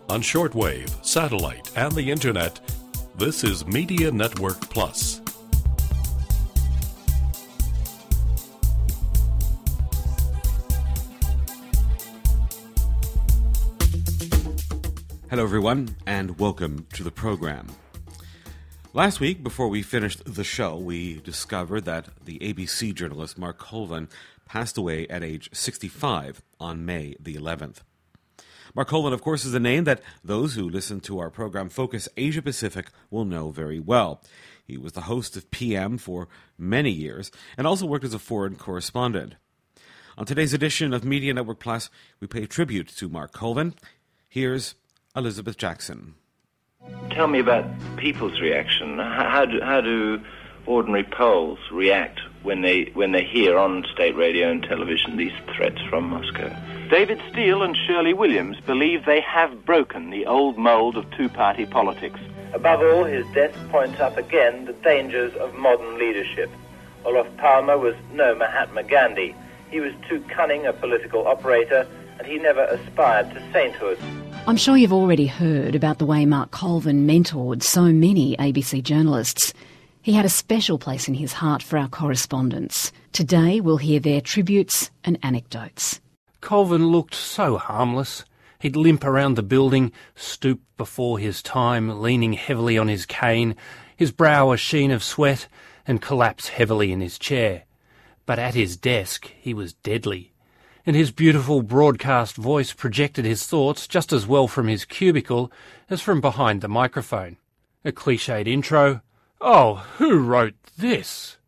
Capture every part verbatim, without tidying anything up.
On shortwave, satellite, and the internet, this is Media Network Plus. Hello everyone, and welcome to the program. Last week, before we finished the show, we discovered that the A B C journalist Mark Colvin passed away at age sixty-five on May the eleventh. Mark Colvin, of course, is a name that those who listen to our program Focus Asia Pacific will know very well. He was the host of P M for many years and also worked as a foreign correspondent. On today's edition of Media Network Plus, we pay tribute to Mark Colvin. Here's Elizabeth Jackson. Tell me about people's reaction. How do, how do ordinary Poles react when they when they hear on state radio and television these threats from Moscow? David Steele and Shirley Williams believe they have broken the old mould of two-party politics. Above all, his death points up again the dangers of modern leadership. Olof Palme was no Mahatma Gandhi. He was too cunning a political operator, and he never aspired to sainthood. I'm sure you've already heard about the way Mark Colvin mentored so many A B C journalists. He had a special place in his heart for our correspondents. Today we'll hear their tributes and anecdotes. Colvin looked so harmless. He'd limp around the building, stoop before his time, leaning heavily on his cane, his brow a sheen of sweat, and collapse heavily in his chair. But at his desk he was deadly, and his beautiful broadcast voice projected his thoughts just as well from his cubicle as from behind the microphone. A cliched intro. Oh, who wrote this?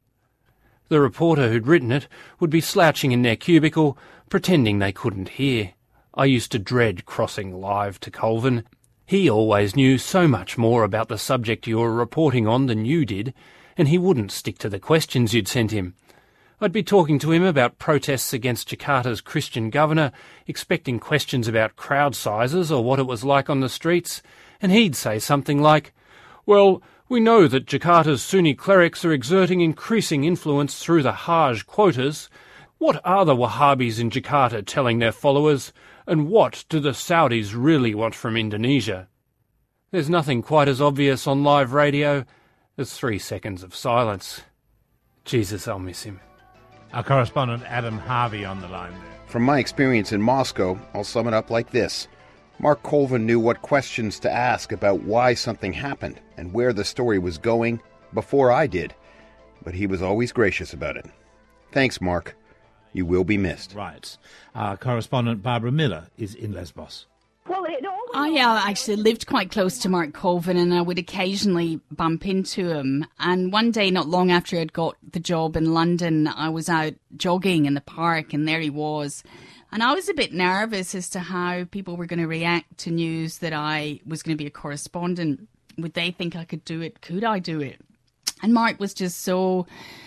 The reporter who'd written it would be slouching in their cubicle, pretending they couldn't hear. I used to dread crossing live to Colvin. He always knew so much more about the subject you were reporting on than you did, and he wouldn't stick to the questions you'd sent him. I'd be talking to him about protests against Jakarta's Christian governor, expecting questions about crowd sizes or what it was like on the streets, and he'd say something like, "Well, we know that Jakarta's Sunni clerics are exerting increasing influence through the Hajj quotas. What are the Wahhabis in Jakarta telling their followers, and what do the Saudis really want from Indonesia?" There's nothing quite as obvious on live radio as three seconds of silence. Jesus, I'll miss him. Our correspondent Adam Harvey on the line there. From my experience in Moscow, I'll sum it up like this. Mark Colvin knew what questions to ask about why something happened and where the story was going before I did, but he was always gracious about it. Thanks, Mark. You will be missed. Right. Our correspondent Barbara Miller is in Lesbos. Well, it I uh, actually lived quite close to Mark Colvin, and I would occasionally bump into him. And one day, not long after I'd got the job in London, I was out jogging in the park, and there he was. And I was a bit nervous as to how people were going to react to news that I was going to be a correspondent. Would they think I could do it? Could I do it? And Mark was just so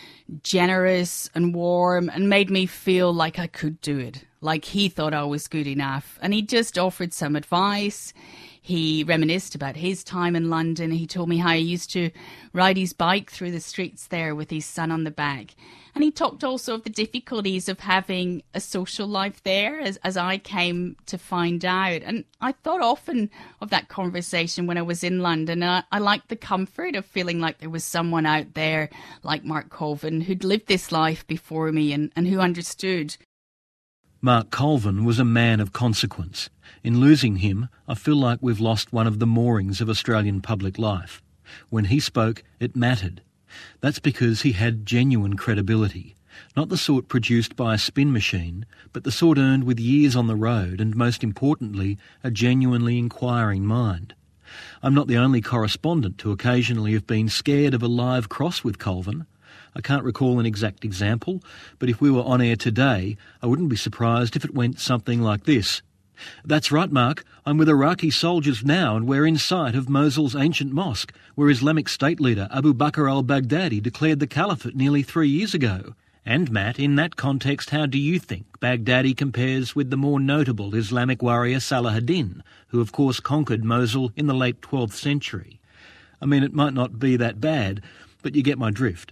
generous and warm and made me feel like I could do it, like he thought I was good enough. And he just offered some advice. He reminisced about his time in London. He told me how he used to ride his bike through the streets there with his son on the back. And he talked also of the difficulties of having a social life there, as, as I came to find out. And I thought often of that conversation when I was in London. And I, I liked the comfort of feeling like there was someone out there like Mark Colvin who'd lived this life before me and, and who understood. Mark Colvin was a man of consequence. In losing him, I feel like we've lost one of the moorings of Australian public life. When he spoke, it mattered. That's because he had genuine credibility, not the sort produced by a spin machine, but the sort earned with years on the road and, most importantly, a genuinely inquiring mind. I'm not the only correspondent to occasionally have been scared of a live cross with Colvin. I can't recall an exact example, but if we were on air today, I wouldn't be surprised if it went something like this. "That's right, Mark. I'm with Iraqi soldiers now, and we're in sight of Mosul's ancient mosque, where Islamic State leader Abu Bakr al-Baghdadi declared the caliphate nearly three years ago. And, Matt, in that context, how do you think Baghdadi compares with the more notable Islamic warrior Salahuddin, who of course conquered Mosul in the late twelfth century? I mean, it might not be that bad, but you get my drift.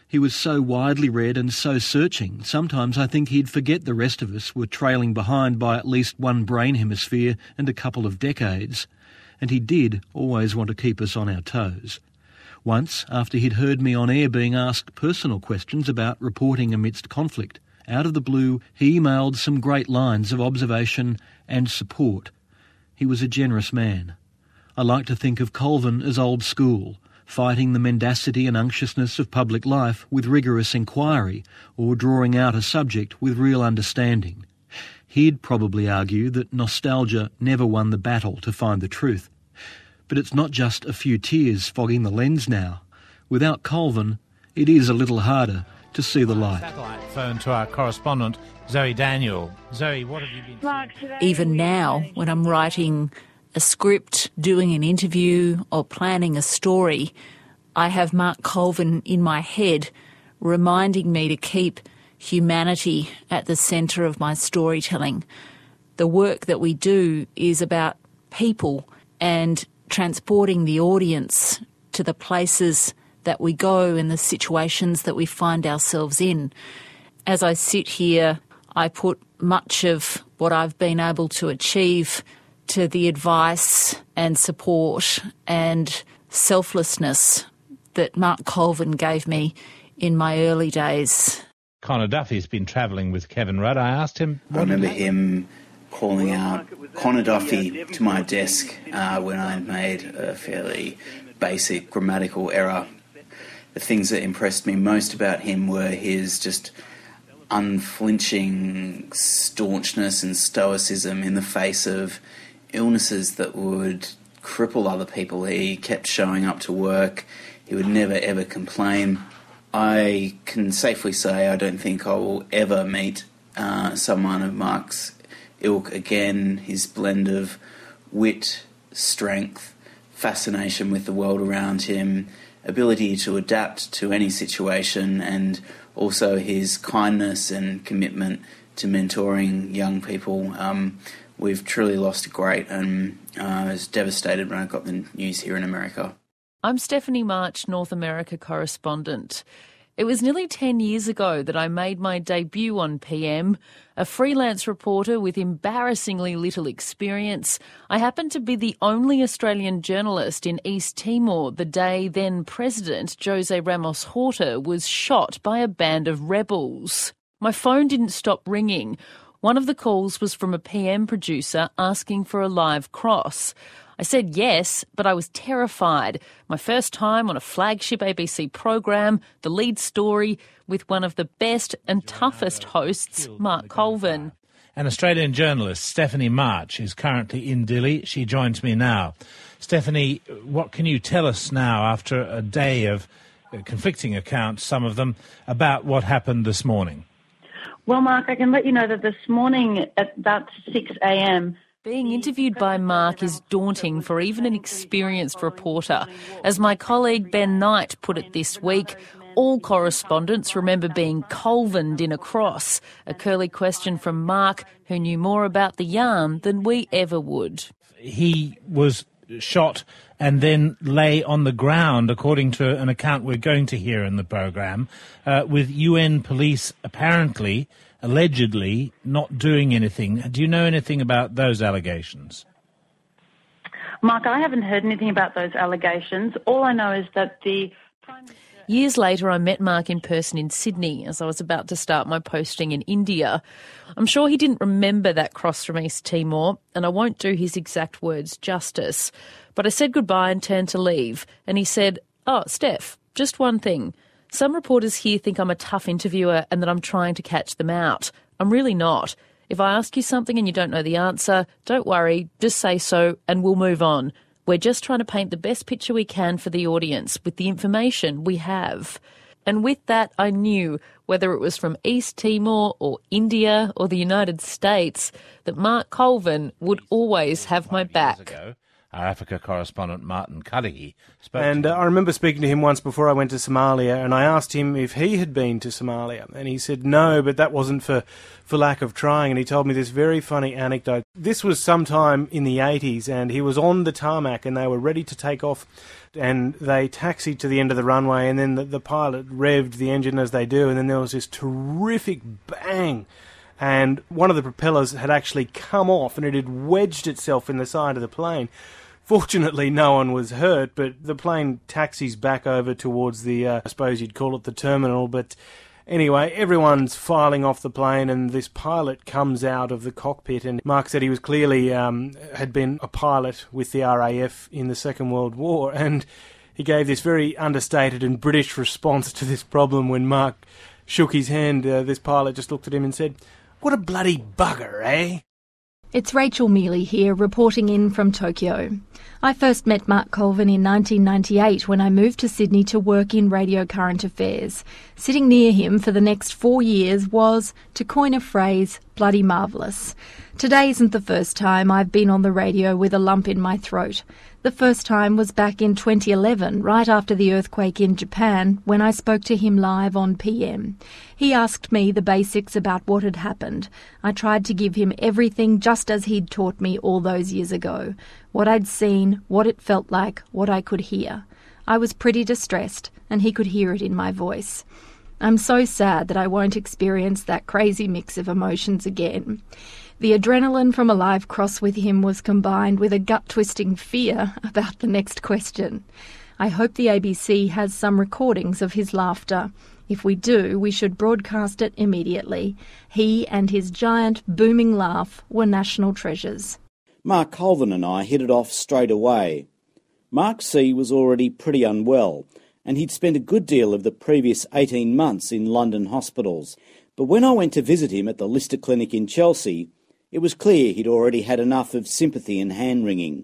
He was so widely read and so searching, sometimes I think he'd forget the rest of us were trailing behind by at least one brain hemisphere and a couple of decades. And he did always want to keep us on our toes. Once, after he'd heard me on air being asked personal questions about reporting amidst conflict, out of the blue he emailed some great lines of observation and support. He was a generous man. I like to think of Colvin as old school, fighting the mendacity and unctuousness of public life with rigorous inquiry, or drawing out a subject with real understanding. He'd probably argue that nostalgia never won the battle to find the truth. But it's not just a few tears fogging the lens now. Without Colvin, it is a little harder to see the light. Satellite phone to our correspondent, Zoe Daniel. Zoe, what have you been... Even now, when I'm writing a script, doing an interview or planning a story, I have Mark Colvin in my head reminding me to keep humanity at the centre of my storytelling. The work that we do is about people and transporting the audience to the places that we go and the situations that we find ourselves in. As I sit here, I put much of what I've been able to achieve to the advice and support and selflessness that Mark Colvin gave me in my early days. Connor Duffy's been travelling with Kevin Rudd. I asked him... I remember him calling out Connor Duffy to my desk uh, when I made a fairly basic grammatical error. The things that impressed me most about him were his just unflinching staunchness and stoicism in the face of illnesses that would cripple other people. He kept showing up to work. He would never, ever complain. I can safely say I don't think I will ever meet uh, someone of Mark's ilk again. His blend of wit, strength, fascination with the world around him, ability to adapt to any situation, and also his kindness and commitment to mentoring young people. Um, we've truly lost a great, and uh, I was devastated when I got the news here in America. I'm Stephanie March, North America correspondent. It was nearly ten years ago that I made my debut on P M. A freelance reporter with embarrassingly little experience, I happened to be the only Australian journalist in East Timor the day then President Jose Ramos Horta was shot by a band of rebels. My phone didn't stop ringing. One of the calls was from a P M producer asking for a live cross. I said yes, but I was terrified. My first time on a flagship A B C program, the lead story, with one of the best and toughest hosts, Mark Colvin. An Australian journalist, Stephanie March, is currently in Dili. She joins me now. Stephanie, what can you tell us now, after a day of conflicting accounts, some of them, about what happened this morning? Well, Mark, I can let you know that this morning at about six a.m, being interviewed by Mark is daunting for even an experienced reporter. As my colleague Ben Knight put it this week, all correspondents remember being Colvined in a cross, a curly question from Mark, who knew more about the yarn than we ever would. He was shot and then lay on the ground, according to an account we're going to hear in the programme, uh, with U N police apparently, allegedly, not doing anything. Do you know anything about those allegations? Mark, I haven't heard anything about those allegations. All I know is that the... Years later, I met Mark in person in Sydney as I was about to start my posting in India. I'm sure he didn't remember that cross from East Timor, and I won't do his exact words justice. But I said goodbye and turned to leave, and he said, "Oh, Steph, just one thing. Some reporters here think I'm a tough interviewer and that I'm trying to catch them out. I'm really not. If I ask you something and you don't know the answer, don't worry, just say so and we'll move on. We're just trying to paint the best picture we can for the audience with the information we have." And with that, I knew, whether it was from East Timor or India or the United States, that Mark Colvin would always have my back. our Africa correspondent Martin Cudahy spoke And to uh, I remember speaking to him once before I went to Somalia, and I asked him if he had been to Somalia, and he said no, but that wasn't for, for lack of trying, and he told me this very funny anecdote. This was sometime in the eighties, and he was on the tarmac, and they were ready to take off, and they taxied to the end of the runway, and then the, the pilot revved the engine as they do, and then there was this terrific bang, and one of the propellers had actually come off, and it had wedged itself in the side of the plane. Fortunately, no one was hurt, but the plane taxis back over towards the, uh, I suppose you'd call it the terminal, but anyway, everyone's filing off the plane, and this pilot comes out of the cockpit, and Mark said he was clearly, um, had been a pilot with the R A F in the Second World War, and he gave this very understated and British response to this problem when Mark shook his hand. Uh, this pilot just looked at him and said, "What a bloody bugger, eh?" It's Rachel Mealy here, reporting in from Tokyo. I first met Mark Colvin in nineteen ninety-eight when I moved to Sydney to work in radio current affairs. Sitting near him for the next four years was, to coin a phrase, bloody marvellous. Today isn't the first time I've been on the radio with a lump in my throat. The first time was back in twenty eleven, right after the earthquake in Japan, when I spoke to him live on P M. He asked me the basics about what had happened. I tried to give him everything just as he'd taught me all those years ago. What I'd seen, what it felt like, what I could hear. I was pretty distressed, and he could hear it in my voice. I'm so sad that I won't experience that crazy mix of emotions again. The adrenaline from a live cross with him was combined with a gut-twisting fear about the next question. I hope the A B C has some recordings of his laughter. If we do, we should broadcast it immediately. He and his giant, booming laugh were national treasures. Mark Colvin and I hit it off straight away. Mark C. was already pretty unwell, and he'd spent a good deal of the previous eighteen months in London hospitals. But when I went to visit him at the Lister Clinic in Chelsea, it was clear he'd already had enough of sympathy and hand-wringing.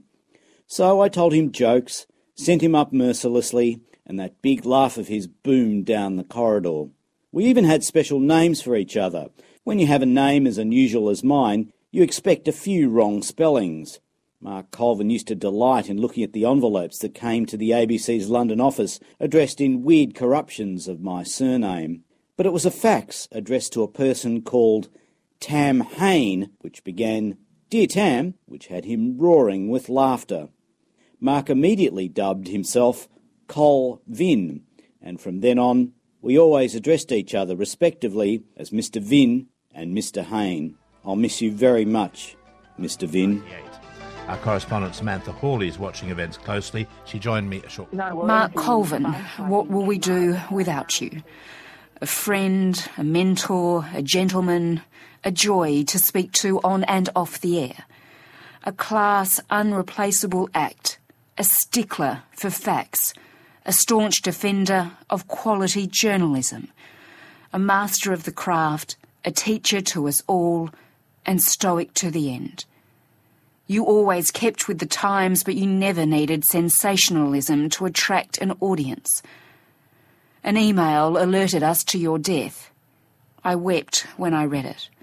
So I told him jokes, sent him up mercilessly, and that big laugh of his boomed down the corridor. We even had special names for each other. When you have a name as unusual as mine, you expect a few wrong spellings. Mark Colvin used to delight in looking at the envelopes that came to the A B C's London office addressed in weird corruptions of my surname. But it was a fax addressed to a person called Tam Hain, which began, "Dear Tam," which had him roaring with laughter. Mark immediately dubbed himself Col Vin, and from then on we always addressed each other respectively as Mister Vin and Mister Hain. I'll miss you very much, Mister Vin. Our correspondent Samantha Hawley is watching events closely. She joined me a short... Mark Colvin, what will we do without you? A friend, a mentor, a gentleman, a joy to speak to on and off the air. A class unreplaceable act, a stickler for facts, a staunch defender of quality journalism, a master of the craft, a teacher to us all, and stoic to the end. You always kept with the times, but you never needed sensationalism to attract an audience. An email alerted us to your death. I wept when I read it.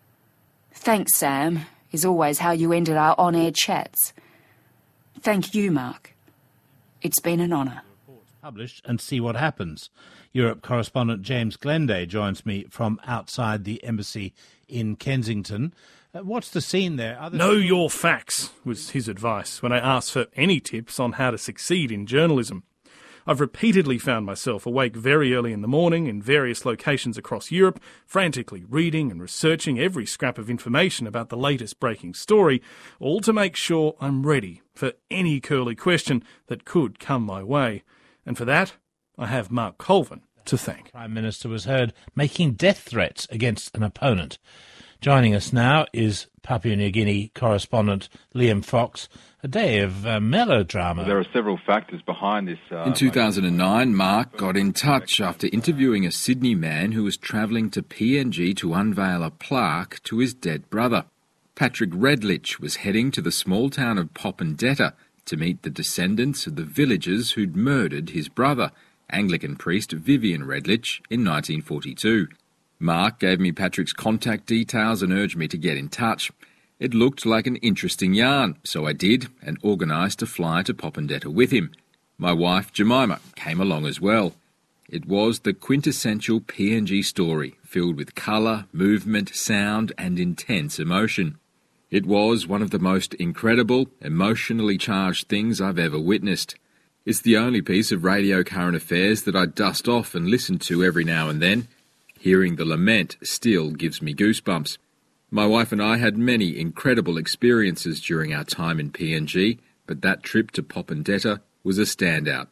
Thanks, Sam, is always how you ended our on-air chats. Thank you, Mark. It's been an honour. Published and see what happens. Europe correspondent James Glenday joins me from outside the embassy in Kensington. Uh, what's the scene there? Other know your facts, was his advice when I asked for any tips on how to succeed in journalism. I've repeatedly found myself awake very early in the morning in various locations across Europe, frantically reading and researching every scrap of information about the latest breaking story, all to make sure I'm ready for any curly question that could come my way. And for that, I have Mark Colvin to thank. The Prime Minister was heard making death threats against an opponent. Joining us now is Papua New Guinea correspondent Liam Fox. A day of uh, melodrama. There are several factors behind this. Uh, in two thousand nine, Mark got in touch after interviewing a Sydney man who was travelling to P N G to unveil a plaque to his dead brother. Patrick Redlich was heading to the small town of Popondetta to meet the descendants of the villagers who'd murdered his brother, Anglican priest Vivian Redlich, in nineteen forty-two. Mark gave me Patrick's contact details and urged me to get in touch. It looked like an interesting yarn, so I did, and organised to fly to Popondetta with him. My wife, Jemima, came along as well. It was the quintessential P N G story, filled with colour, movement, sound and intense emotion. It was one of the most incredible, emotionally charged things I've ever witnessed. It's the only piece of radio current affairs that I dust off and listen to every now and then. Hearing the lament still gives me goosebumps. My wife and I had many incredible experiences during our time in P N G, but that trip to Popondetta was a standout.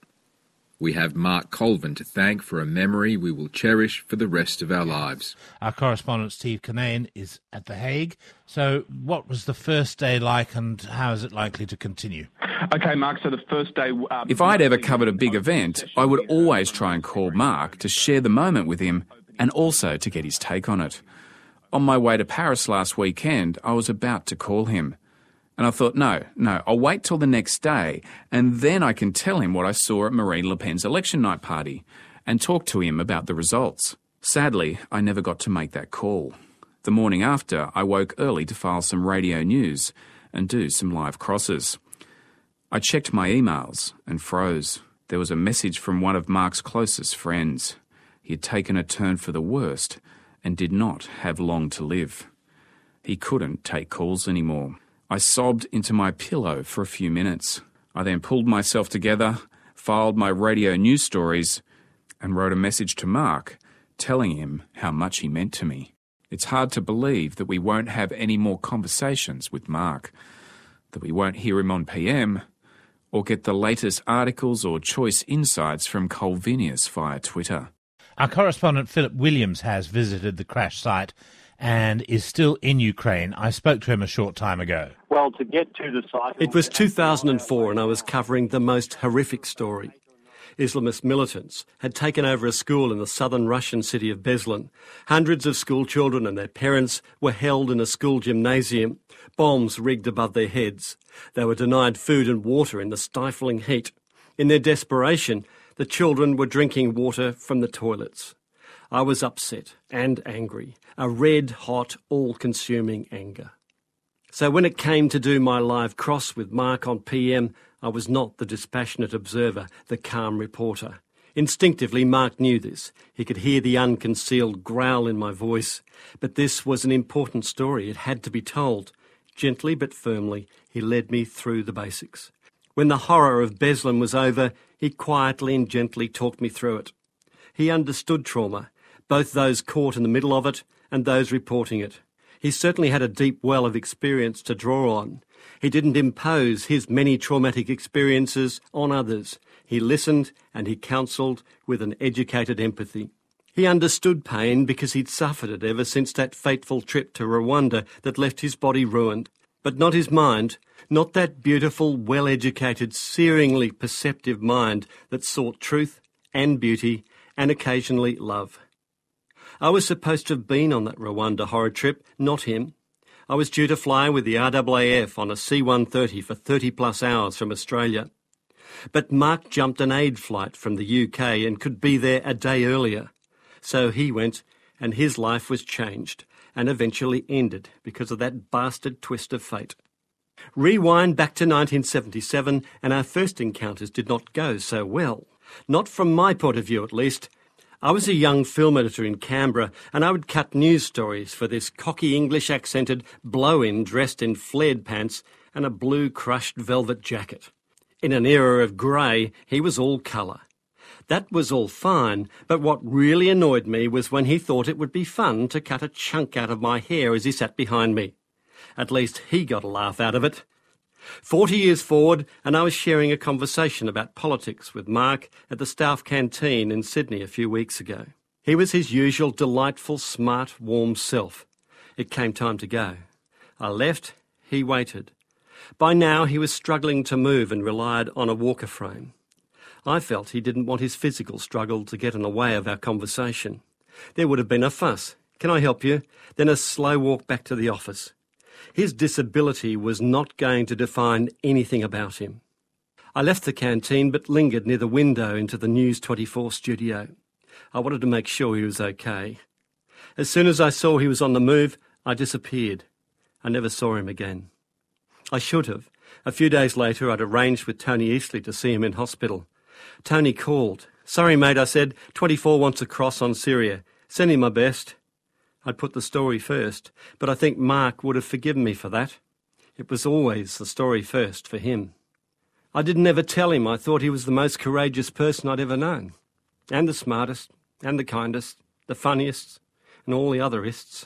We have Mark Colvin to thank for a memory we will cherish for the rest of our lives. Our correspondent Steve Kinane is at The Hague. So what was the first day like and how is it likely to continue? Okay, Mark, so the first day... Um, if I'd ever covered a big event, I would always try and call Mark to share the moment with him and also to get his take on it. On my way to Paris last weekend, I was about to call him. And I thought, no, no, I'll wait till the next day and then I can tell him what I saw at Marine Le Pen's election night party and talk to him about the results. Sadly, I never got to make that call. The morning after, I woke early to file some radio news and do some live crosses. I checked my emails and froze. There was a message from one of Mark's closest friends. He had taken a turn for the worst and did not have long to live. He couldn't take calls anymore. I sobbed into my pillow for a few minutes. I then pulled myself together, filed my radio news stories, and wrote a message to Mark telling him how much he meant to me. It's hard to believe that we won't have any more conversations with Mark, that we won't hear him on P M, or get the latest articles or choice insights from Colvinius via Twitter. Our correspondent Philip Williams has visited the crash site and is still in Ukraine. I spoke to him a short time ago. Well, to get to the site... It was two thousand four and I was covering the most horrific story. Islamist militants had taken over a school in the southern Russian city of Beslan. Hundreds of school children and their parents were held in a school gymnasium, bombs rigged above their heads. They were denied food and water in the stifling heat. In their desperation, the children were drinking water from the toilets. I was upset and angry, a red-hot, all-consuming anger. So when it came to do my live cross with Mark on P M, I was not the dispassionate observer, the calm reporter. Instinctively, Mark knew this. He could hear the unconcealed growl in my voice. But this was an important story. It had to be told. Gently but firmly, he led me through the basics. When the horror of Beslan was over, he quietly and gently talked me through it. He understood trauma, both those caught in the middle of it and those reporting it. He certainly had a deep well of experience to draw on. He didn't impose his many traumatic experiences on others. He listened and he counselled with an educated empathy. He understood pain because he'd suffered it ever since that fateful trip to Rwanda that left his body ruined. But not his mind, not that beautiful, well-educated, searingly perceptive mind that sought truth and beauty and occasionally love. I was supposed to have been on that Rwanda horror trip, not him. I was due to fly with the R A A F on a C one thirty for thirty plus hours from Australia. But Mark jumped an aid flight from the U K and could be there a day earlier. So he went, and his life was changed, and eventually ended because of that bastard twist of fate. Rewind back to nineteen seventy-seven, and our first encounters did not go so well. Not from my point of view, at least. I was a young film editor in Canberra, and I would cut news stories for this cocky English-accented blow-in dressed in flared pants and a blue crushed velvet jacket. In an era of grey, he was all colour. That was all fine, but what really annoyed me was when he thought it would be fun to cut a chunk out of my hair as he sat behind me. At least he got a laugh out of it. Forty years forward, and I was sharing a conversation about politics with Mark at the Stouff Canteen in Sydney a few weeks ago. He was his usual delightful, smart, warm self. It came time to go. I left, he waited. By now he was struggling to move and relied on a walker frame. I felt he didn't want his physical struggle to get in the way of our conversation. There would have been a fuss. Can I help you? Then a slow walk back to the office. His disability was not going to define anything about him. I left the canteen but lingered near the window into the News twenty-four studio. I wanted to make sure he was okay. As soon as I saw he was on the move, I disappeared. I never saw him again. I should have. A few days later, I'd arranged with Tony Eastley to see him in hospital. Tony called. "Sorry, mate," I said. twenty-four wants a cross on Syria. Send him my best. I'd put the story first, but I think Mark would have forgiven me for that. It was always the story first for him. I didn't ever tell him I thought he was the most courageous person I'd ever known, and the smartest, and the kindest, the funniest, and all the other ists.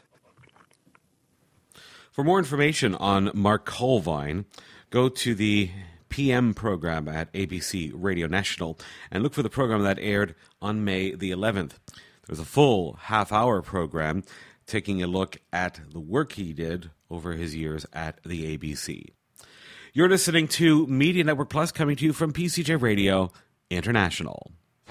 For more information on Mark Colvin, go to the P M program at A B C Radio National and look for the program that aired on May the eleventh. There's a full half-hour program taking a look at the work he did over his years at the A B C. You're listening to Media Network Plus, coming to you from P C J Radio International.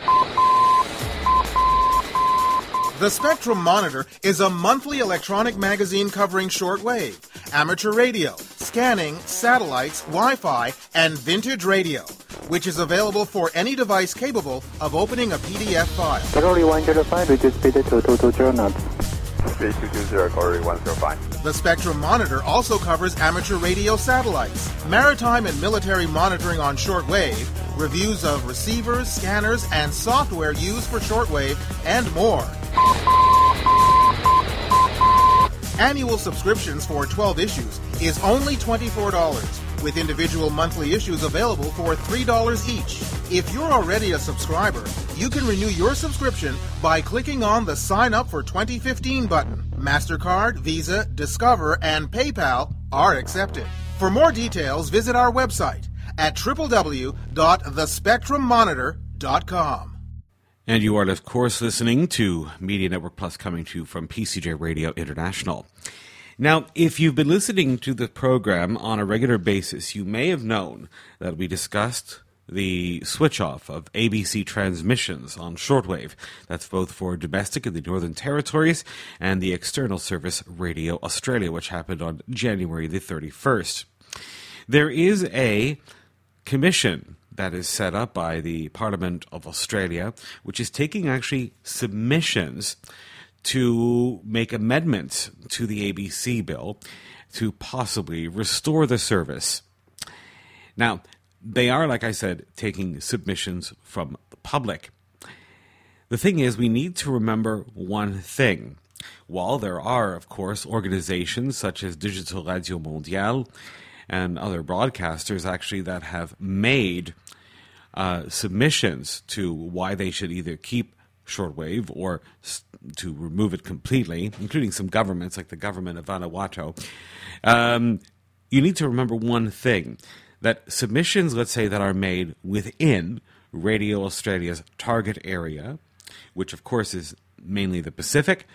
The Spectrum Monitor is a monthly electronic magazine covering shortwave, amateur radio, scanning, satellites, Wi-Fi, and vintage radio, which is available for any device capable of opening a P D F file. Category one zero five, reduce speed to two two zero knots. three two two zero, Category one zero five. The Spectrum Monitor also covers amateur radio satellites, maritime and military monitoring on shortwave, reviews of receivers, scanners, and software used for shortwave, and more. Annual subscriptions for twelve issues is only twenty-four dollars, with individual monthly issues available for three dollars each. If you're already a subscriber, you can renew your subscription by clicking on the Sign Up for twenty fifteen button. MasterCard, Visa, Discover, and PayPal are accepted. For more details, visit our website at w w w dot the spectrum monitor dot com. And you are, of course, listening to Media Network Plus, coming to you from P C J Radio International. Now, if you've been listening to the program on a regular basis, you may have known that we discussed the switch-off of A B C transmissions on shortwave. That's both for domestic in the Northern Territories and the external service Radio Australia, which happened on January the thirty-first. There is a commission that is set up by the Parliament of Australia, which is taking actually submissions to make amendments to the A B C bill to possibly restore the service. Now, they are, like I said, taking submissions from the public. The thing is, we need to remember one thing. While there are, of course, organizations such as Digital Radio Mondiale and other broadcasters actually that have made uh, submissions to why they should either keep shortwave or s- to remove it completely, including some governments like the government of Vanuatu, um, you need to remember one thing, that submissions, let's say, that are made within Radio Australia's target area, which of course is mainly the Pacific,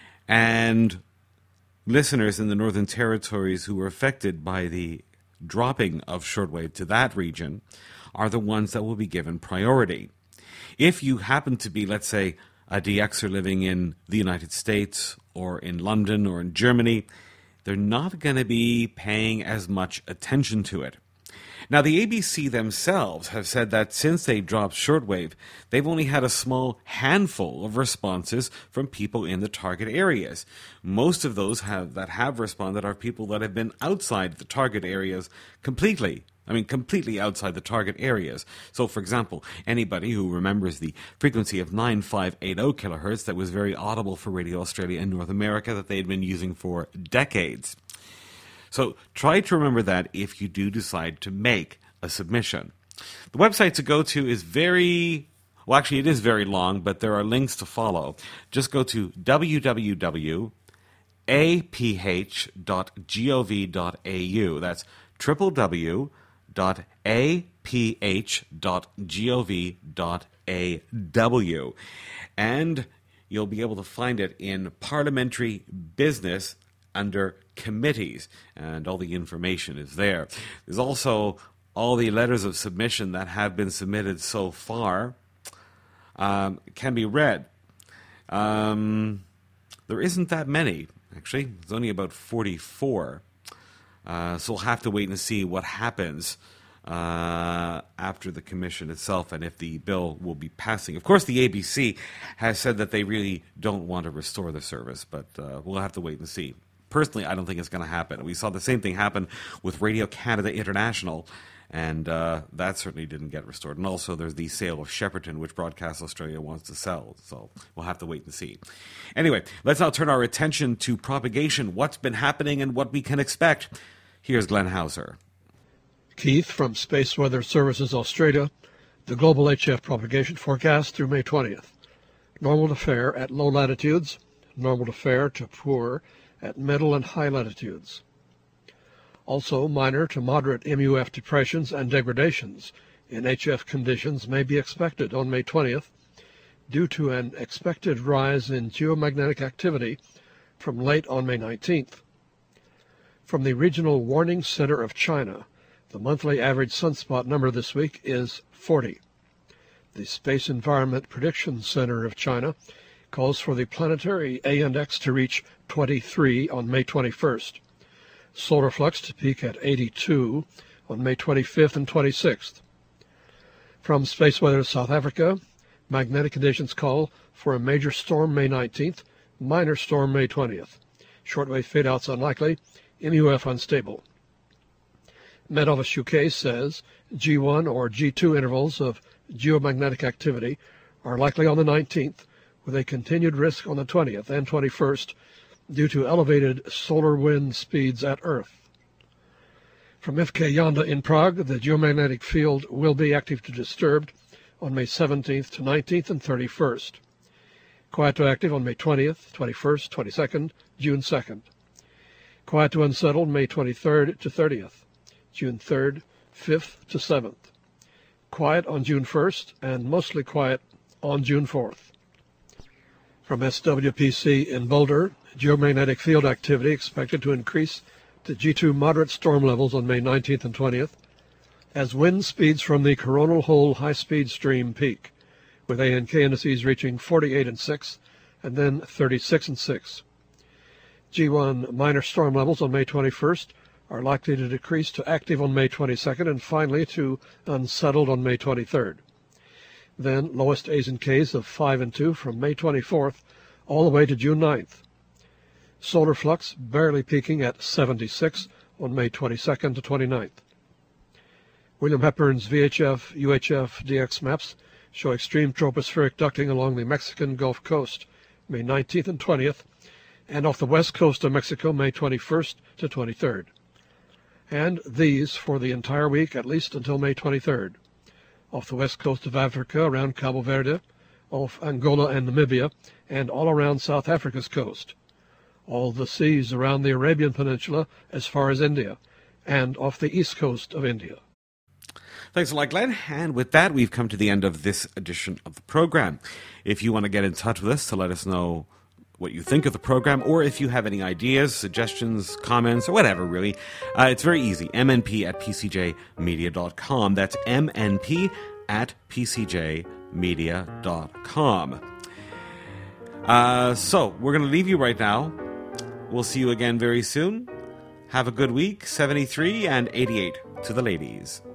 and listeners in the Northern Territories who were affected by the dropping of shortwave to that region are the ones that will be given priority. If you happen to be, let's say, a D Xer living in the United States or in London or in Germany, they're not going to be paying as much attention to it. Now, the A B C themselves have said that since they dropped shortwave, they've only had a small handful of responses from people in the target areas. Most of those have, that have responded are people that have been outside the target areas completely. I mean, completely outside the target areas. So, for example, anybody who remembers the frequency of nine five eight zero kilohertz that was very audible for Radio Australia in North America that they had been using for decades. So try to remember that if you do decide to make a submission. The website to go to is very, well, actually it is very long, but there are links to follow. Just go to w w w dot a p h dot gov dot a u. That's w w w dot a p h dot gov dot a w. And you'll be able to find it in Parliamentary Business under Committees, and all the information is there. There's also all the letters of submission that have been submitted so far um, can be read. Um, there isn't that many, actually. There's only about forty-four. Uh, so we'll have to wait and see what happens uh, after the commission itself and if the bill will be passing. Of course, the A B C has said that they really don't want to restore the service, but uh, we'll have to wait and see. personally, I don't think it's going to happen. We saw the same thing happen with Radio Canada International, and uh, that certainly didn't get restored. And also there's the sale of Shepperton, which Broadcast Australia wants to sell. So we'll have to wait and see. Anyway, let's now turn our attention to propagation, what's been happening and what we can expect. Here's Glenn Hauser. Keith from Space Weather Services Australia, the global H F propagation forecast through May twentieth. Normal to fair at low latitudes, normal to fair to poor at middle and high latitudes. Also, minor to moderate M U F depressions and degradations in H F conditions may be expected on May twentieth due to an expected rise in geomagnetic activity from late on May nineteenth. From the Regional Warning Center of China, the monthly average sunspot number this week is forty. The Space Environment Prediction Center of China calls for the planetary A index to reach twenty-three on May twenty-first. Solar flux to peak at eighty-two on May twenty-fifth and twenty-sixth. From Space Weather South Africa, magnetic conditions call for a major storm May nineteenth, minor storm May twentieth. Shortwave fadeouts unlikely, M U F unstable. Met Office U K says G one or G two intervals of geomagnetic activity are likely on the nineteenth, with a continued risk on the twentieth and twenty-first due to elevated solar wind speeds at Earth. From F K Yonda in Prague, the geomagnetic field will be active to disturbed on May seventeenth to nineteenth and thirty-first. Quiet to active on May twentieth, twenty-first, twenty-second, June second. Quiet to unsettled May twenty-third to thirtieth, June third, fifth to seventh. Quiet on June first and mostly quiet on June fourth. From S W P C in Boulder, geomagnetic field activity expected to increase to G two moderate storm levels on May nineteenth and twentieth as wind speeds from the coronal hole high-speed stream peak, with A and K indices reaching forty-eight and six and then thirty-six and six. G one minor storm levels on May twenty-first are likely to decrease to active on May twenty-second and finally to unsettled on May twenty-third. Then lowest A's and K's of five and two from May twenty-fourth all the way to June ninth. Solar flux barely peaking at seventy-six on May twenty-second to twenty-ninth. William Hepburn's V H F U H F D X maps show extreme tropospheric ducting along the Mexican Gulf Coast May nineteenth and twentieth, and off the west coast of Mexico May twenty-first to twenty-third. And these for the entire week, at least until May twenty-third. Off the west coast of Africa around Cabo Verde, off Angola and Namibia, and all around South Africa's coast. All the seas around the Arabian Peninsula as far as India, and off the east coast of India. Thanks a lot, Glenn. And with that, we've come to the end of this edition of the program. If you want to get in touch with us to let us know what you think of the program, or if you have any ideas, suggestions, comments, or whatever, really, uh, it's very easy. M N P at P C J media dot com. That's M N P at P C J media dot com. Uh, so, we're going to leave you right now. We'll see you again very soon. Have a good week. seventy-three and eighty-eight to the ladies.